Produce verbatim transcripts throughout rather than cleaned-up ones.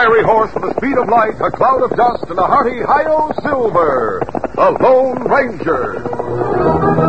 fiery horse with the speed of light, a cloud of dust, and a hearty Hi-Yo Silver, the Lone Ranger.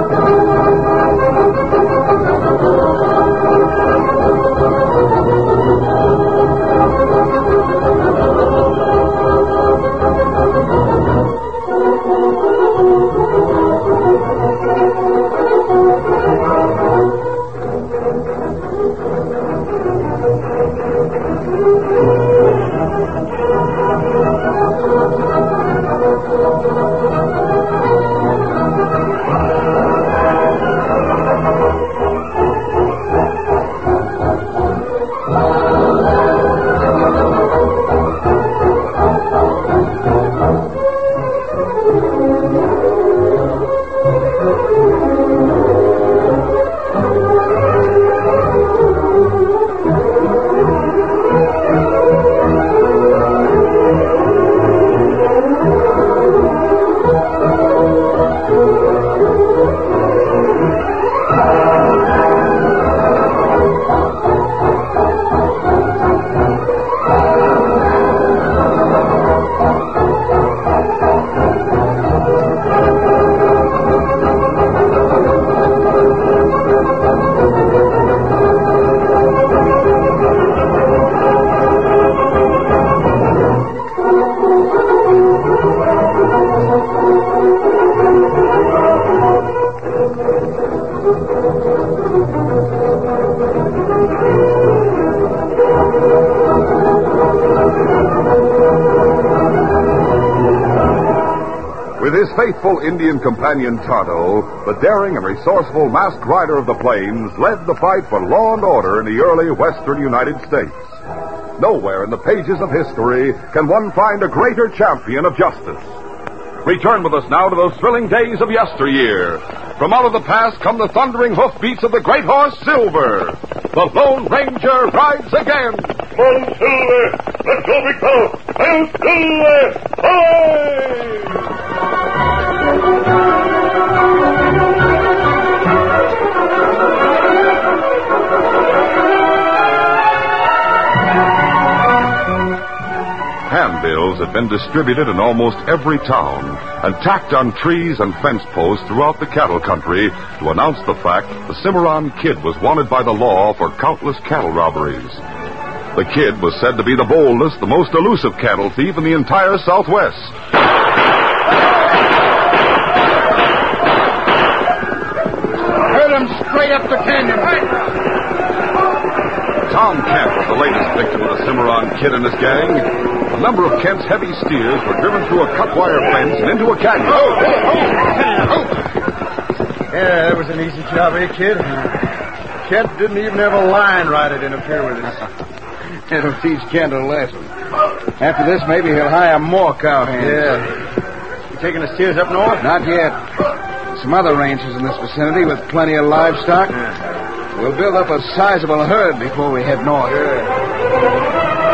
With his faithful Indian companion Tonto, the daring and resourceful masked rider of the plains led the fight for law and order in the early western United States. Nowhere in the pages of history can one find a greater champion of justice. Return with us now to those thrilling days of yesteryear. From out of the past come the thundering hoofbeats of the great horse Silver. The Lone Ranger rides again. Come on, Silver! Let's go, big fellow! I'll Silver! Hi! Handbills had been distributed in almost every town and tacked on trees and fence posts throughout the cattle country to announce the fact the Cimarron Kid was wanted by the law for countless cattle robberies. The Kid was said to be the boldest, the most elusive cattle thief in the entire Southwest. Hurt him straight up the canyon. Tom Kent was the latest victim of the Cimarron Kid and his gang. A number of Kent's heavy steers were driven through a cut wire fence and into a canyon. Oh, oh, oh. Yeah, that was an easy job, eh, kid? Kent didn't even have a line rider to interfere with us. It'll teach Kent a lesson. After this, maybe he'll hire more cowhands. Yeah. You taking the steers up north? Not yet. Some other ranches in this vicinity with plenty of livestock. Yeah. We'll build up a sizable herd before we head north. Yeah.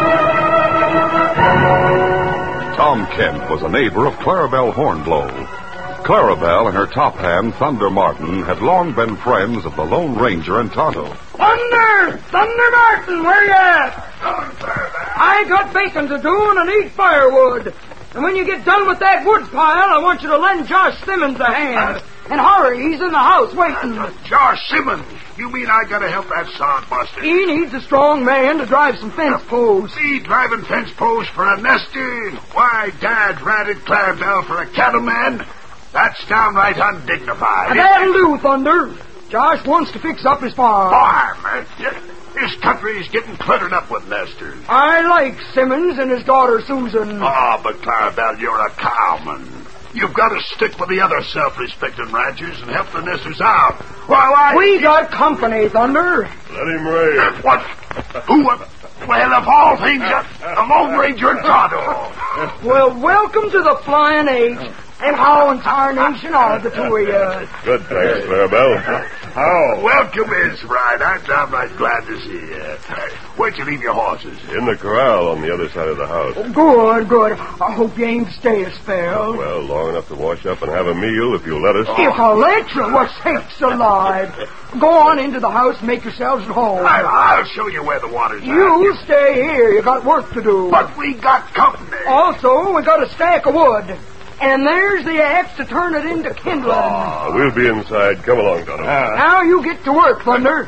Tom Kent was a neighbor of Clarabelle Hornblow. Clarabelle and her top hand, Thunder Martin, had long been friends of the Lone Ranger and Tonto. Thunder! Thunder Martin, where you at? I got bacon to do and I need firewood. And when you get done with that wood pile, I want you to lend Josh Simmons a hand. And hurry, he's in the house waiting. Josh Simmons? You mean I gotta help that sodbuster? He needs a strong man to drive some fence posts. Me driving fence posts for a nester? Why, Dad ratted Clarabelle for a cattleman? That's downright undignified. That'll do, Thunder. Josh wants to fix up his farm. Farm? This country's getting cluttered up with nesters. I like Simmons and his daughter Susan. Oh, but Clarabelle, you're a cowman. You've got to stick with the other self-respecting ranchers and help the nesters out. While I... We got company, Thunder. Let him rave. What? Who? Well, of all things, the Lone Ranger and Tonto. Well, welcome to the Flying H. And how in tarnation are the two of you? Good, thanks, Clarabelle. How? Welcome, Miss Bride. I'm downright glad to see you. Where'd you leave your horses? In the corral on the other side of the house. Good, good. I hope you ain't stay a spell. Well, long enough to wash up and have a meal if you'll let us. If I'll let you, what sakes alive. Go on into the house and make yourselves at home. I, I'll show you where the water's You at. stay here. You got work to do. But we got company. Also, we got a stack of wood. And there's the axe to turn it into kindling. Oh, we'll be inside. Come along, Tonto. Uh, now you get to work, Thunder.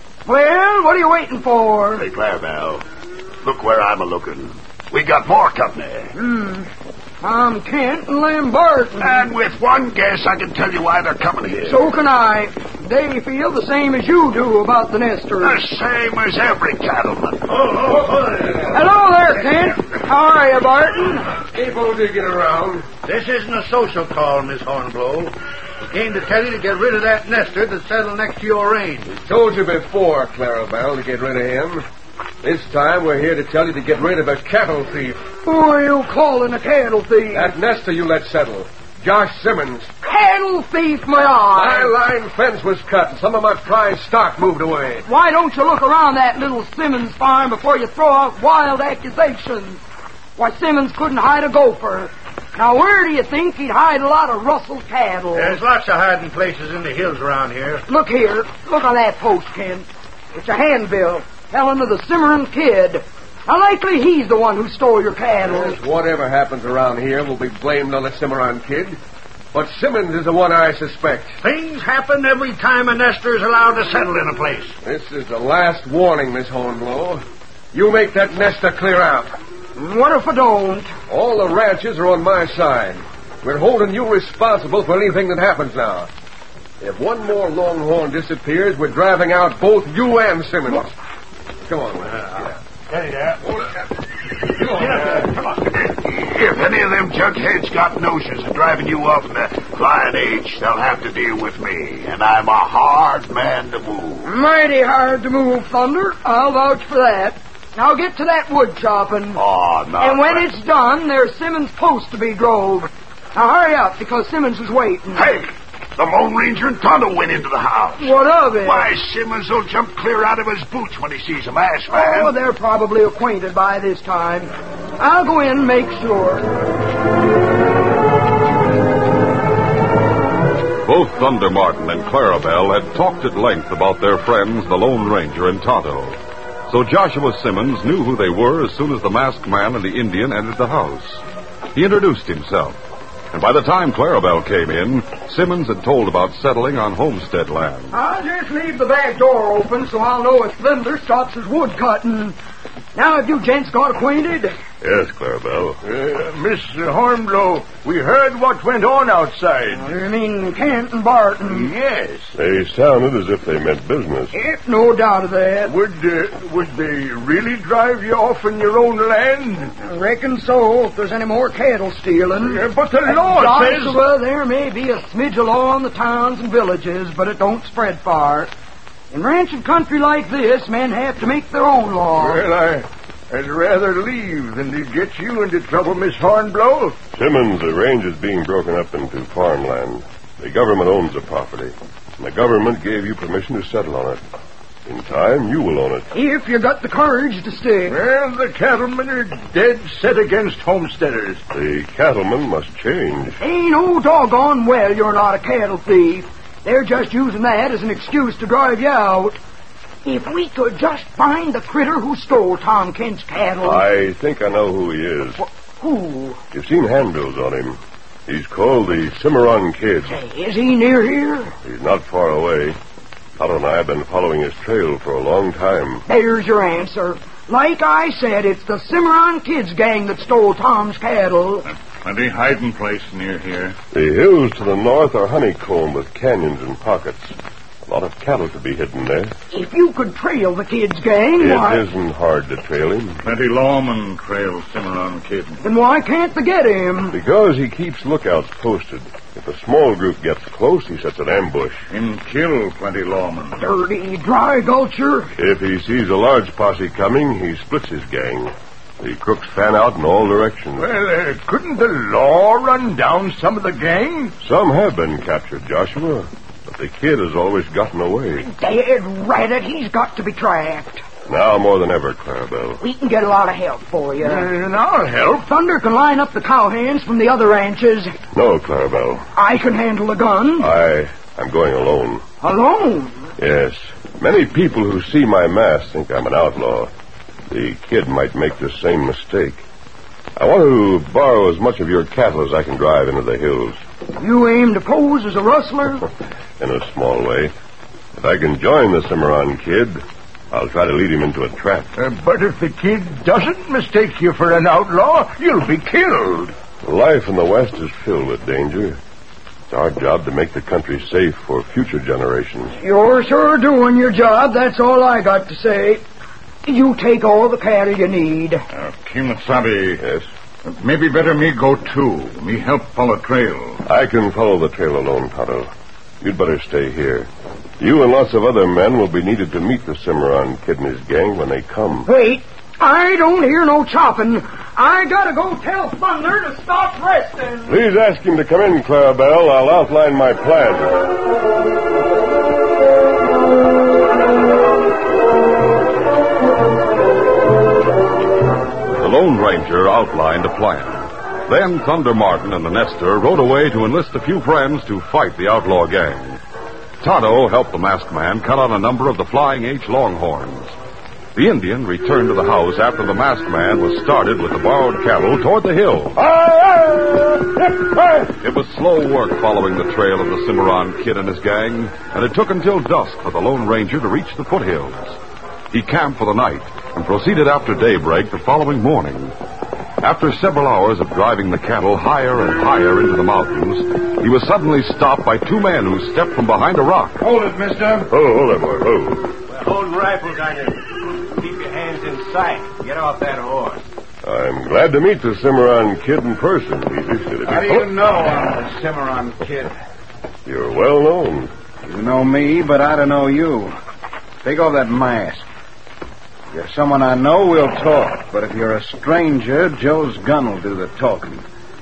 Well, what are you waiting for? Hey, Clarabelle, look where I'm a-looking. We got more company. Hmm. Tom Kent and Lem Barton. And with one guess, I can tell you why they're coming here. So can I. They feel the same as you do about the nesters. The same as every cattleman. Oh, oh, oh. Hello there, Kent. How are you, Barton? Able to get around. This isn't a social call, Miss Hornblow. We came to tell you to get rid of that nester that's settled next to your range. Told you before, Clarabelle, to get rid of him. This time we're here to tell you to get rid of a cattle thief. Who are you calling a cattle thief? That nester you let settle. Josh Simmons. Cattle thief, my My eye. line fence was cut and some of my prize stock moved away. Why don't you look around that little Simmons farm before you throw out wild accusations? Why, Simmons couldn't hide a gopher. Now, where do you think he'd hide a lot of rustled cattle? There's lots of hiding places in the hills around here. Look here. Look on that post, Kent. It's a handbill telling of the Cimarron Kid. Now, likely he's the one who stole your cattle. Yes, whatever happens around here will be blamed on the Cimarron Kid. But Simmons is the one I suspect. Things happen every time a nester is allowed to settle in a place. This is the last warning, Miss Hornblow. You make that nester clear out. What if I don't? All the ranches are on my side. We're holding you responsible for anything that happens now. If one more Longhorn disappears, we're driving out both you and Simmons. Come on, uh, Steady there. Come on, uh, Come on. If any of them jugheads got notions of driving you off in the Flying H, they'll have to deal with me. And I'm a hard man to move. Mighty hard to move, Thunder. I'll vouch for that. Now get to that wood chopping. Oh, no. And when it's done, there's Simmons' post to be drove. Now hurry up, because Simmons is waiting. Hey, the Lone Ranger and Tonto went into the house. What of it? Why, Simmons will jump clear out of his boots when he sees a masked man. Oh, they're probably acquainted by this time. I'll go in and make sure. Both Thunder Martin and Clarabelle had talked at length about their friends, the Lone Ranger and Tonto. So Joshua Simmons knew who they were as soon as the masked man and the Indian entered the house. He introduced himself, and by the time Clarabelle came in, Simmons had told about settling on homestead land. I'll just leave the back door open so I'll know if Thunder stops his wood cutting. Now, have you gents got acquainted? Yes, Clarabelle. Uh, Miss Hornblow, we heard what went on outside. You mean Kent and Barton? Yes. They sounded as if they meant business. Yep, no doubt of that. Would uh, would they really drive you off on your own land? I reckon so, if there's any more cattle stealing. Uh, but the law says... Joshua, there may be a smidge of law in the towns and villages, but it don't spread far. In ranching country like this, men have to make their own law. Well, I, I'd rather leave than to get you into trouble, Miss Hornblow. Simmons, the range is being broken up into farmland. The government owns the property, and the government gave you permission to settle on it. In time, you will own it. If you got the courage to stay. Well, the cattlemen are dead set against homesteaders. The cattlemen must change. Ain't no doggone well you're not a cattle thief. They're just using that as an excuse to drive you out. If we could just find the critter who stole Tom Kent's cattle. I think I know who he is. Wh- who? You've seen handbills on him. He's called the Cimarron Kid. Hey, is he near here? He's not far away. Tonto and I have been following his trail for a long time. There's your answer. Like I said, it's the Cimarron Kid's gang that stole Tom's cattle. Plenty hiding place near here. The hills to the north are honeycombed with canyons and pockets. A lot of cattle to be hidden there. If you could trail the Kid's gang, It why... isn't hard to trail him. Plenty lawmen trail Cimarron Kid. Then why can't they get him? Because he keeps lookouts posted. If a small group gets close, he sets an ambush. Him kill plenty lawmen. Dirty dry gulcher. If he sees a large posse coming, he splits his gang. The crooks fan out in all directions. Well, uh, couldn't the law run down some of the gang? Some have been captured, Joshua. The But the kid has always gotten away. Dead rat it, he's got to be trapped. Now more than ever, Clarabelle. We can get a lot of help for you. And I'll help. Thunder can line up the cowhands from the other ranches. No, Clarabelle. I can handle a gun. I... I'm going alone. Alone? Yes. Many people who see my mask think I'm an outlaw. The kid might make the same mistake. I want to borrow as much of your cattle as I can drive into the hills. You aim to pose as a rustler? In a small way. If I can join the Cimarron kid, I'll try to lead him into a trap. Uh, but if the kid doesn't mistake you for an outlaw, you'll be killed. Life in the West is filled with danger. It's our job to make the country safe for future generations. You're sure doing your job, that's all I got to say. You take all the cattle you need. Uh, Kimasabi. Yes? Maybe better me go too. Me help follow trail. I can follow the trail alone, Tonto. You'd better stay here. You and lots of other men will be needed to meet the Cimarron kid and his gang when they come. Wait, I don't hear no chopping. I gotta go tell Thunder to stop resting. Please ask him to come in, Clarabelle. I'll outline my plan. The Lone Ranger outlined a plan. Then Thunder Martin and the Nestor rode away to enlist a few friends to fight the outlaw gang. Tonto helped the masked man cut on a number of the Flying H Longhorns. The Indian returned to the house after the masked man was started with the borrowed cattle toward the hill. It was slow work following the trail of the Cimarron kid and his gang, and it took until dusk for the Lone Ranger to reach the foothills. He camped for the night and proceeded after daybreak the following morning. After several hours of driving the cattle higher and higher into the mountains, he was suddenly stopped by two men who stepped from behind a rock. Hold it, mister. Oh, hold it, boy. Oh. We're holding rifles on you. Keep your hands in sight. Get off that horse. I'm glad to meet the Cimarron kid in person. He's eager to How be... do you know I'm the Cimarron kid? You're well known. You know me, but I don't know you. Take off that mask. If you're someone I know, we'll talk. But if you're a stranger, Joe's gun will do the talking.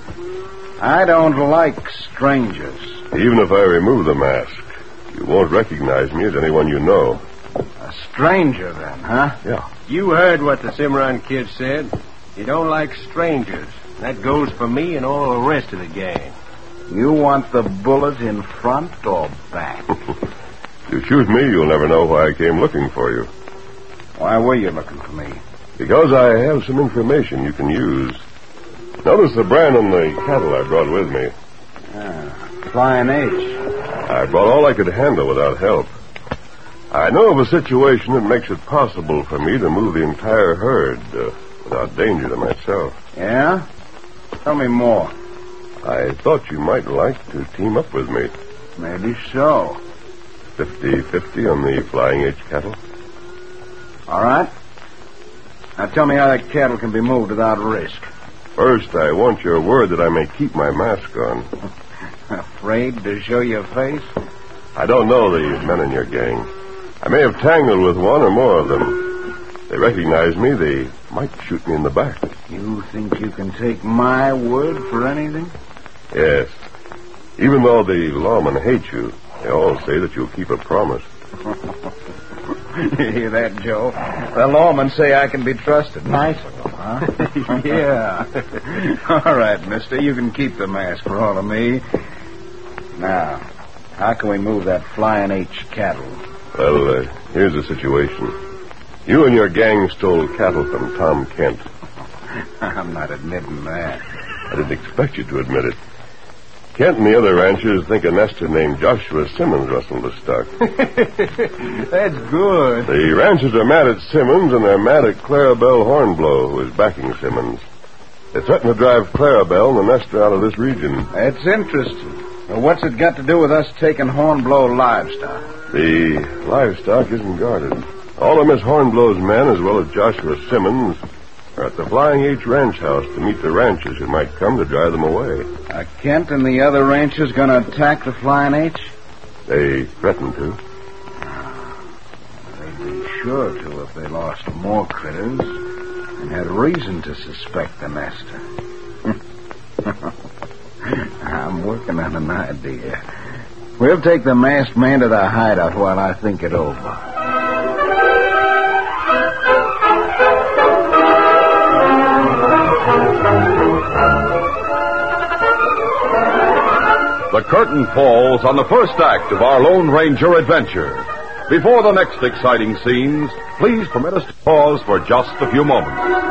I don't like strangers. Even if I remove the mask, you won't recognize me as anyone you know. A stranger, then, huh? Yeah. You heard what the Cimarron kid said. You don't like strangers. That goes for me and all the rest of the gang. You want the bullet in front or back? If you shoot me, you'll never know why I came looking for you. Why were you looking for me? Because I have some information you can use. Notice the brand on the cattle I brought with me. Ah, Flying H. I brought all I could handle without help. I know of a situation that makes it possible for me to move the entire herd uh, without danger to myself. Yeah? Tell me more. I thought you might like to team up with me. Maybe so. Fifty-fifty on the Flying H cattle. All right. Now tell me how that cattle can be moved without risk. First, I want your word that I may keep my mask on. Afraid to show your face? I don't know the men in your gang. I may have tangled with one or more of them. If they recognize me, they might shoot me in the back. You think you can take my word for anything? Yes. Even though the lawmen hate you, they all say that you'll keep a promise. You hear that, Joe? The lawmen say I can be trusted. Nice of them, huh? Yeah. All right, mister, you can keep the mask for all of me. Now, how can we move that Flying H cattle? Well, uh, here's the situation. You and your gang stole cattle from Tom Kent. I'm not admitting that. I didn't expect you to admit it. Kent and the other ranchers think a Nestor named Joshua Simmons rustled the stock. That's good. The ranchers are mad at Simmons, and they're mad at Clarabelle Hornblow, who is backing Simmons. They threaten to drive Clarabelle and the Nestor out of this region. That's interesting. Well, what's it got to do with us taking Hornblow livestock? The livestock isn't guarded. All of Miss Hornblow's men, as well as Joshua Simmons, are at the Flying H ranch house to meet the ranchers who might come to drive them away. Are Kent and the other ranchers going to attack the Flying H? They threaten to. They'd be sure to if they lost more critters and had reason to suspect the Nestor. I'm working on an idea. We'll take the masked man to the hideout while I think it over. The curtain falls on the first act of our Lone Ranger adventure. Before the next exciting scenes, please permit us to pause for just a few moments.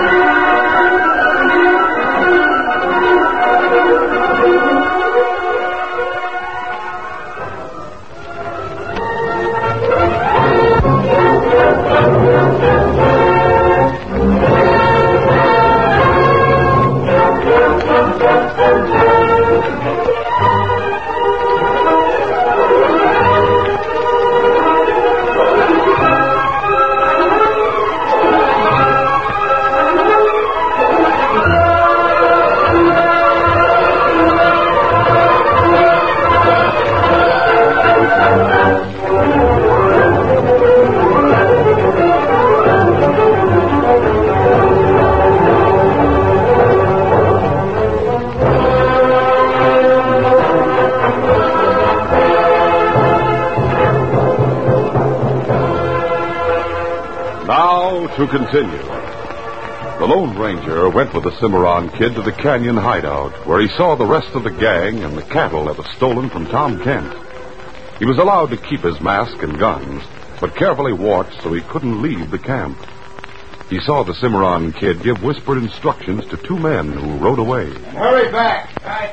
To continue. The Lone Ranger went with the Cimarron Kid to the canyon hideout, where he saw the rest of the gang and the cattle that was stolen from Tom Kent. He was allowed to keep his mask and guns, but carefully watched so he couldn't leave the camp. He saw the Cimarron Kid give whispered instructions to two men who rode away. Hurry back! Right.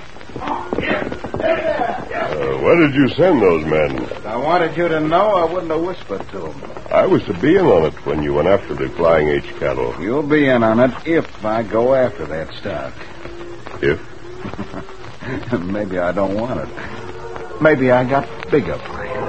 Uh, why did you send those men? If I wanted you to know, I wouldn't have whispered to them. I was to be in on it when you went after the Flying H cattle. You'll be in on it if I go after that stock. If? Maybe I don't want it. Maybe I got bigger plans.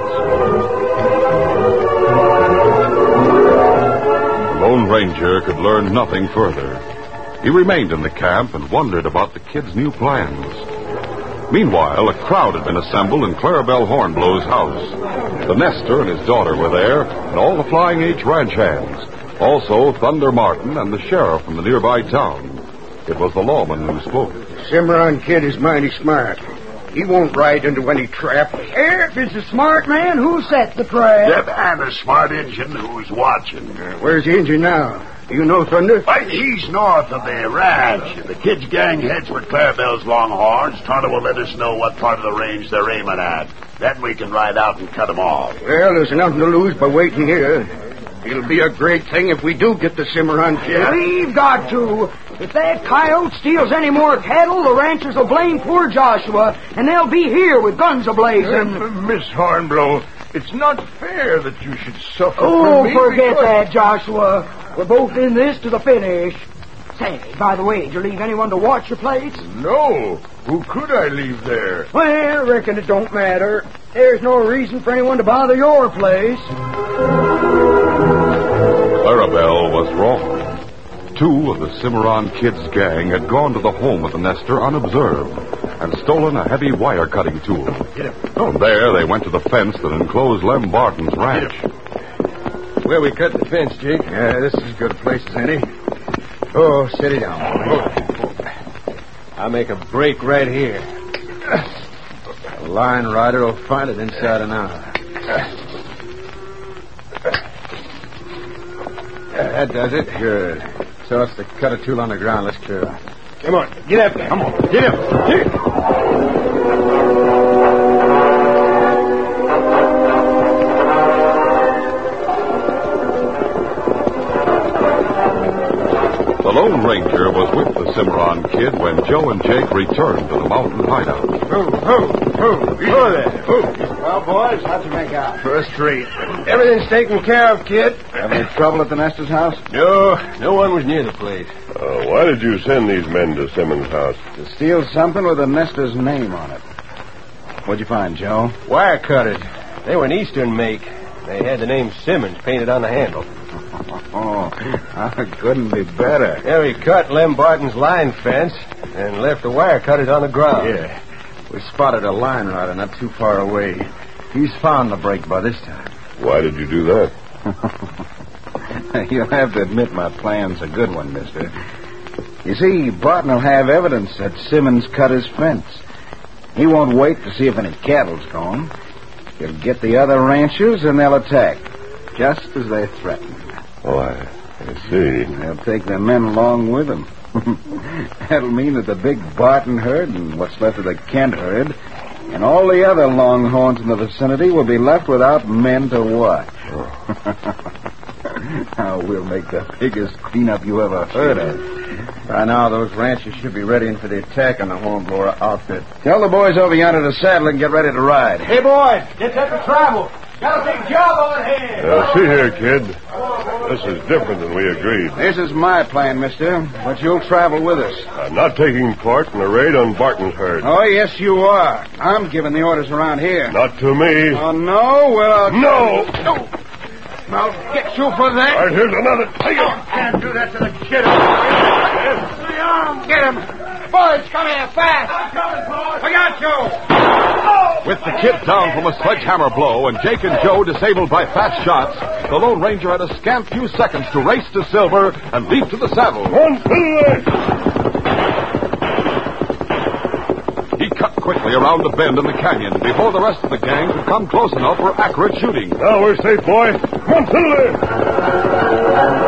The Lone Ranger could learn nothing further. He remained in the camp and wondered about the kid's new plans. Meanwhile, a crowd had been assembled in Clarabelle Hornblow's house. The Nestor and his daughter were there, and all the Flying H ranch hands. Also, Thunder Martin and the sheriff from the nearby town. It was the lawman who spoke. Cimarron Kid is mighty smart. He won't ride into any trap. If it's a smart man, who set the trap? Yep, and a smart Injun who's watching. Uh, where's the Injun now? Do you know Thunder? Right, he's north of the ranch. If the kid's gang heads for Clarabelle's Longhorns, Tonto will let us know what part of the range they're aiming at. Then we can ride out and cut them off. Well, there's nothing to lose by waiting here. It'll be a great thing if we do get the Cimarron Kid. We've got to. If that coyote steals any more cattle, the ranchers will blame poor Joshua, and they'll be here with guns ablazing. Uh, Miss Hornblow, it's not fair that you should suffer Oh, for me forget because... that, Joshua. We're both in this to the finish. Say, by the way, did you leave anyone to watch your place? No. Who could I leave there? Well, I reckon it don't matter. There's no reason for anyone to bother your place. Clarabelle was wrong. Two of the Cimarron Kid's gang had gone to the home of the Nestor unobserved and stolen a heavy wire-cutting tool. From there, they went to the fence that enclosed Lem Barton's ranch. Where we cut the fence, Jake? Yeah, this is as good a place as any. Oh, steady down, boy. I'll make a break right here. The line rider will find it inside an hour. Yeah, that does it. Good. So it's the cutter tool on the ground. Let's clear out. Come on, get up there. Come on, get up. Get up. The Lone Ranger was with the Cimarron Kid when Joe and Jake returned to the mountain hideout. Ho, ho, ho. Ho there. Ho. Well, boys, how'd you make out? First rate. Everything's taken care of, kid. Have any trouble at the Nestor's house? No, no one was near the place. Uh, why did you send these men to Simmons' house? To steal something with the Nestor's name on it. What'd you find, Joe? Wire cutters. They were an Eastern make. They had the name Simmons painted on the handle. Oh, I couldn't be better. Yeah, we cut Lem Barton's line fence and left the wire cutters on the ground. Yeah. We spotted a line rider not too far away. He's found the break by this time. Why did you do that? You'll have to admit my plan's a good one, mister. You see, Barton will have evidence that Simmons cut his fence. He won't wait to see if any cattle's gone. He'll get the other ranchers and they'll attack, just as they threatened. Oh, I, I see. They'll take their men along with them. That'll mean that the big Barton herd and what's left of the Kent herd and all the other longhorns in the vicinity will be left without men to watch. Now we'll make the biggest cleanup you ever heard of. By now, those ranchers should be ready for the attack on the Hornblower outfit. Tell the boys over yonder to saddle and get ready to ride. Hey, boys, get set to travel. Got a big job on hand. Uh, see here, kid. This is different than we agreed. This is my plan, mister, but you'll travel with us. I'm not taking part in a raid on Barton's herd. Oh, yes, you are. I'm giving the orders around here. Not to me. Oh, no? Well, I'll... No! No! I'll get you for that. All right, here's another. Take it. Can't do that to the kid. Get him. Boys, come here, fast. I got you. With the kid down from a sledgehammer blow and Jake and Joe disabled by fast shots, the Lone Ranger had a scant few seconds to race to Silver and leap to the saddle. One, two, He cut quickly around the bend in the canyon before the rest of the gang could come close enough for accurate shooting. Now we're safe, boy. One, two,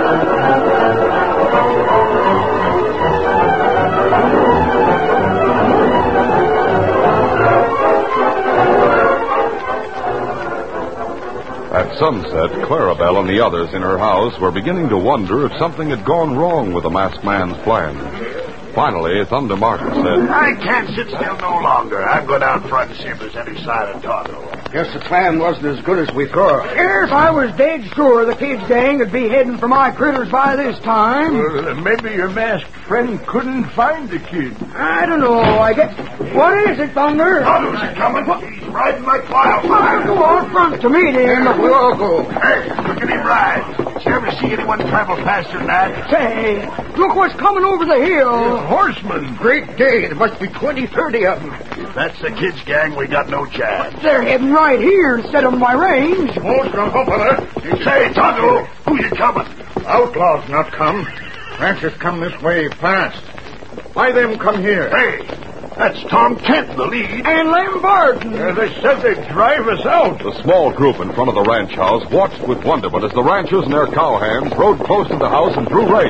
At sunset, Clarabelle and the others in her house were beginning to wonder if something had gone wrong with the masked man's plan. Finally, Thunder Martin said, I can't sit still no longer. I'll go down front and see if there's any sign of Tonto. Guess the plan wasn't as good as we thought. If I was dead sure the kid's gang would be heading for my critters by this time. Well, maybe your masked friend couldn't find the kid. I don't know. I guess. What is it, Thunder? Tonto's a coming. He's riding like wildfire. I'll go on front to meet him. We'll all go. Hey, look at him ride. Did you ever see anyone travel faster than that? Say, look what's coming over the hill. Horseman. Great day. There must be twenty, thirty of them. If that's the kid's gang, we got no chance. They're heading right here instead of my range. Won't jump up on her. Say, Tonto, who you coming? Outlaws not come. Ranchers come this way fast. Why them come here? Hey, that's Tom Kent in the lead. And Lem Barton. Uh, they said they'd drive us out. The small group in front of the ranch house watched with wonderment as the ranchers and their cowhands rode close to the house and drew rein.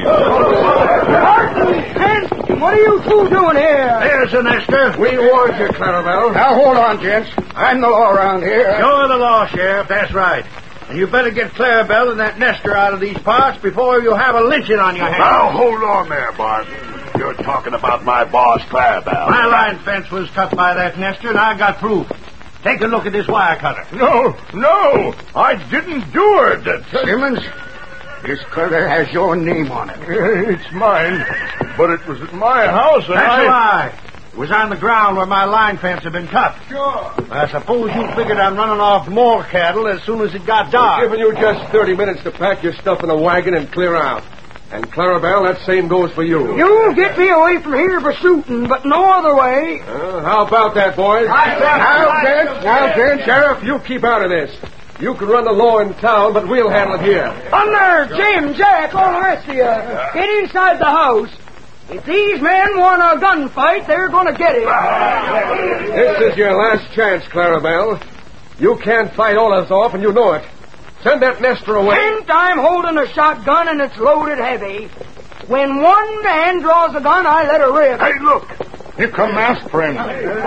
Barton! And what are you two doing here? There's the nester. We warned you, Clarabelle. Now, hold on, gents. I'm the law around here. You're the law, Sheriff. That's right. And you better get Clarabelle and that nester out of these parts before you have a lynching on your hands. Now, hold on there, Barton. You're talking about my boss, Clarabelle. My line fence was cut by that nester, and I got proof. Take a look at this wire cutter. No, no, I didn't do it. That's- Simmons, this cutter has your name on it. It's mine, but it was at my house, and That's I... a lie. It was on the ground where my line fence had been cut. Sure. I suppose you figured on running off more cattle as soon as it got dark. Giving you just thirty minutes to pack your stuff in a wagon and clear out. And Clarabelle, that same goes for you. You get me away from here for shooting, but no other way. Uh, how about that, boys? Now, gents, now, gents. Sheriff, you keep out of this. You can run the law in town, but we'll handle it here. Thunder, Jim, Jack, all the rest of you. Get inside the house. If these men want a gunfight, they're going to get it. This is your last chance, Clarabelle. You can't fight Olaf off, and you know it. Send that nester away. And I'm holding a shotgun, and it's loaded heavy. When one man draws a gun, I let her rip. Hey, look. Here come masked friend.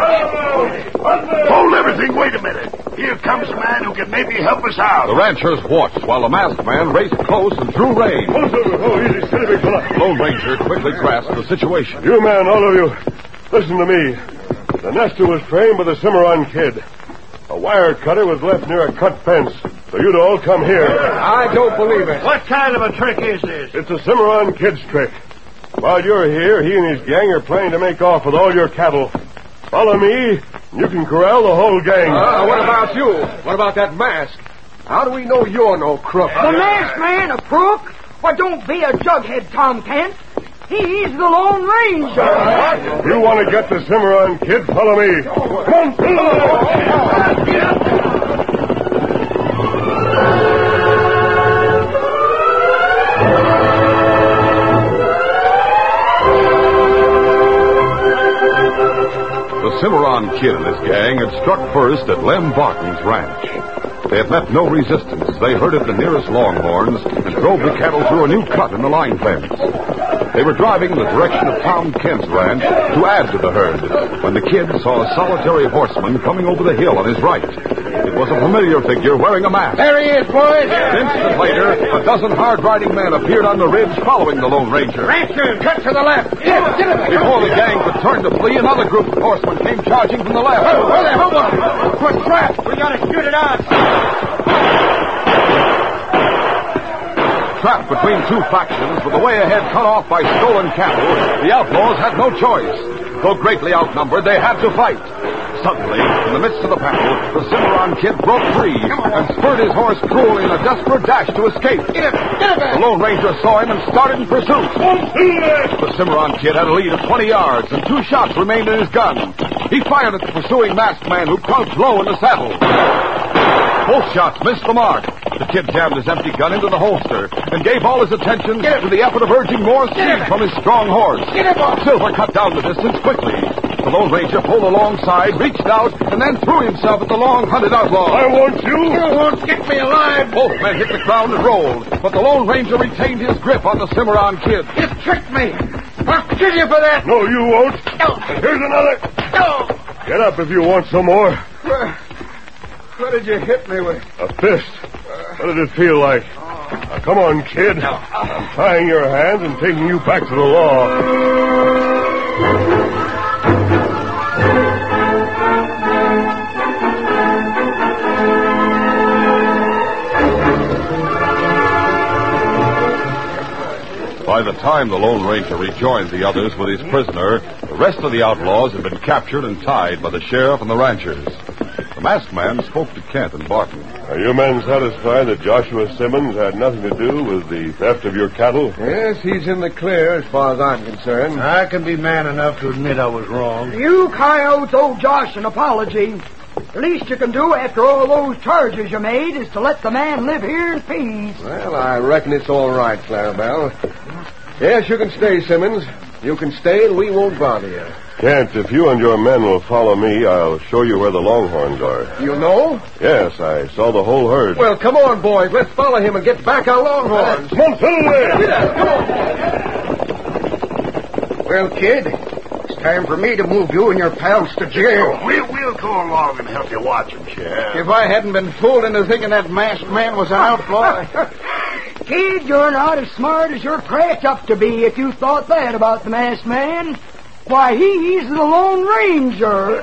Hold everything. Wait a minute. Here comes a man who can maybe help us out. The ranchers watched while the masked man raced close and drew rein. Oh, oh, easy, steady, big fella. Lone Ranger quickly grasped the situation. You men, all of you, listen to me. The nester was trained by the Cimarron kid. A wire cutter was left near a cut fence, so you'd all come here. I don't believe it. What kind of a trick is this? It's a Cimarron kid's trick. While you're here, he and his gang are planning to make off with all your cattle. Follow me, and you can corral the whole gang. Uh, what about you? What about that mask? How do we know you're no crook? The masked man a crook? Why, don't be a jughead, Tom Kent. He's the Lone Ranger. If you want to get the Cimarron kid, follow me. Come on. The Cimarron Kid and his gang had struck first at Lem Barton's ranch. They had met no resistance as they herded the nearest longhorns and drove the cattle through a new cut in the line fence. They were driving in the direction of Tom Kent's ranch to add to the herd when the Kid saw a solitary horseman coming over the hill on his right. It was a familiar figure wearing a mask. There he is, boys. An instant later, a dozen hard-riding men appeared on the ridge following the Lone Ranger. Rancher, cut to the left. Get him, get him. Before the gang could turn to flee, another group of horsemen came charging from the left. Oh, where there? Hold on. Quick trap. We gotta shoot it out. Trapped between two factions with the way ahead cut off by stolen cattle, the outlaws had no choice. Though greatly outnumbered, they had to fight. Suddenly, in the midst of the battle, the Cimarron Kid broke free and spurred his horse cruelly in a desperate dash to escape. Get him, get him. The Lone Ranger saw him and started in pursuit. The Cimarron Kid had a lead of twenty yards, and two shots remained in his gun. He fired at the pursuing masked man who crouched low in the saddle. Both shots missed the mark. The Kid jammed his empty gun into the holster and gave all his attention to the effort of urging more speed from his strong horse. Silver cut down the distance quickly. The Lone Ranger pulled alongside, reached out, and then threw himself at the long-hunted outlaw. I want you. You won't get me alive. Both men hit the ground and rolled, but the Lone Ranger retained his grip on the Cimarron Kid. You tricked me. I'll kill you for that. No, you won't. No. And here's another. No. Get up if you want some more. Where, what did you hit me with? A fist. What did it feel like? Now, come on, kid. I'm tying your hands and taking you back to the law. By the time the Lone Ranger rejoined the others with his prisoner, the rest of the outlaws had been captured and tied by the sheriff and the ranchers. The masked man spoke to Kent and Barton. Are you men satisfied that Joshua Simmons had nothing to do with the theft of your cattle? Yes, he's in the clear as far as I'm concerned. I can be man enough to admit I was wrong. You coyotes owe Josh an apology. The least you can do after all those charges you made is to let the man live here in peace. Well, I reckon it's all right, Clarabelle. Yes, you can stay, Simmons. You can stay and we won't bother you. Kent, if you and your men will follow me, I'll show you where the Longhorns are. You know? Yes, I saw the whole herd. Well, come on, boys. Let's follow him and get back our Longhorns. Come on, settle there. Come on. Well, kid, it's time for me to move you and your pals to jail. We'll, we'll go along and help you watch him, Sheriff. If I hadn't been fooled into thinking that masked man was an outlaw... Kid, you're not as smart as you're cracked up to be if you thought that about the masked man. Why, he's the Lone Ranger.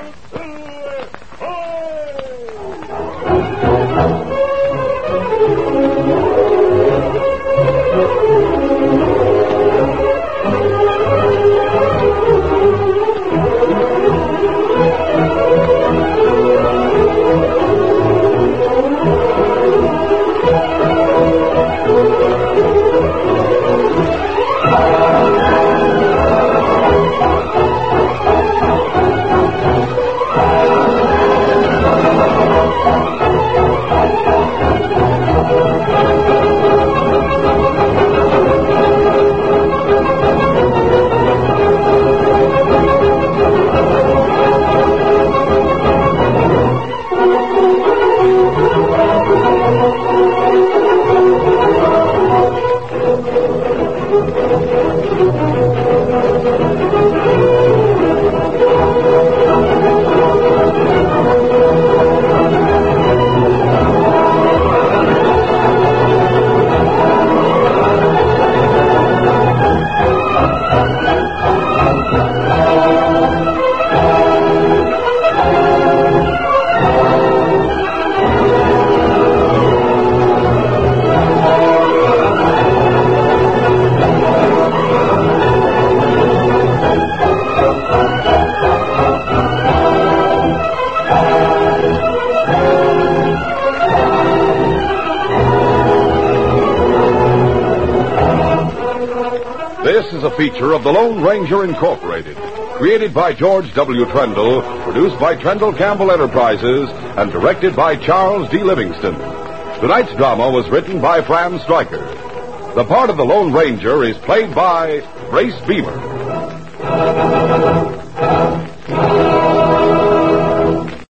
This is a feature of the Lone Ranger Incorporated, created by George W. Trendle, produced by Trendle Campbell Enterprises, and directed by Charles D. Livingston. Tonight's drama was written by Fran Stryker. The part of the Lone Ranger is played by Brace Beamer.